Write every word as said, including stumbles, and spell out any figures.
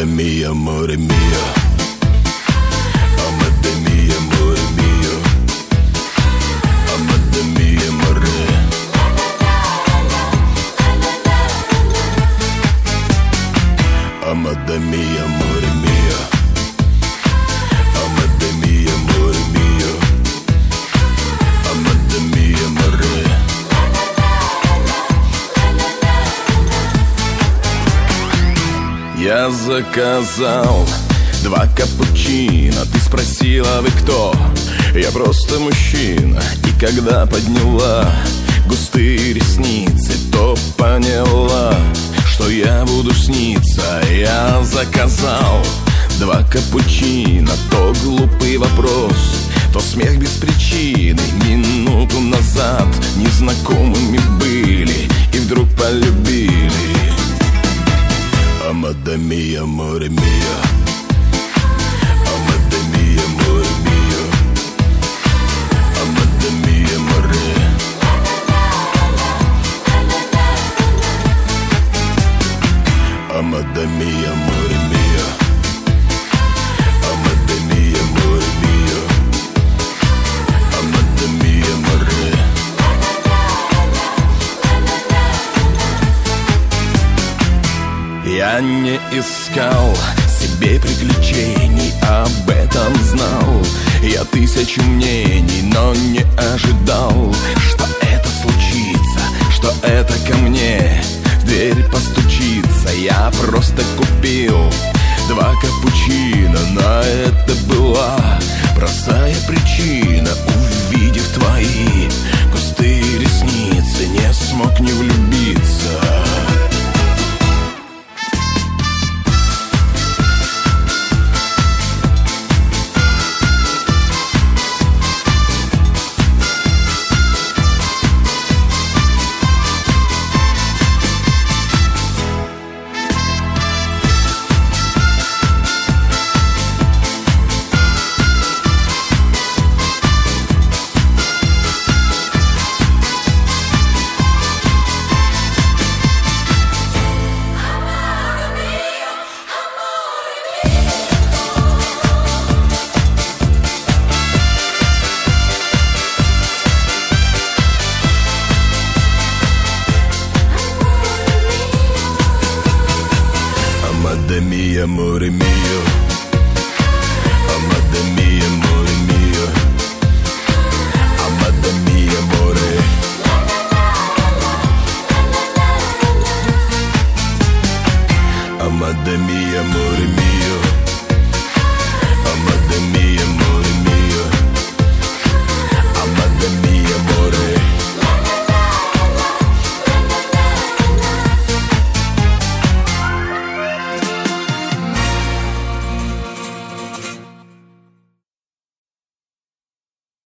Amada mia, amore mio. Amada mia, amore mio. Amada mia, amore. Amada mia, amore mio. Amada mia, amore mio. Amada mia, amore. Я заказал два капучино. Ты спросила, вы кто? Я просто мужчина. И когда подняла густые ресницы, то поняла, что я буду сниться. Я заказал два капучино. То глупый вопрос, то смех без причины. Минуту назад незнакомыми были и вдруг полюбили. Amada mia, amore mio. Amada mia, amore mio. Amada mia, amore. Amada mia, amore mio. Amada mia, amore mio. Amada mia, amore. Я не искал себе приключений, об этом знал я тысячу мнений, но не ожидал, что это случится, что это ко мне в дверь постучится. Я просто купил два капучино, на это была простая причина. Увидев твои густые ресницы, не смог не влюбиться. Amada mia, amore mio. Amada mia, amore mio. Amada mia, amore. Amada mia, amore mio. Amada mia, amore.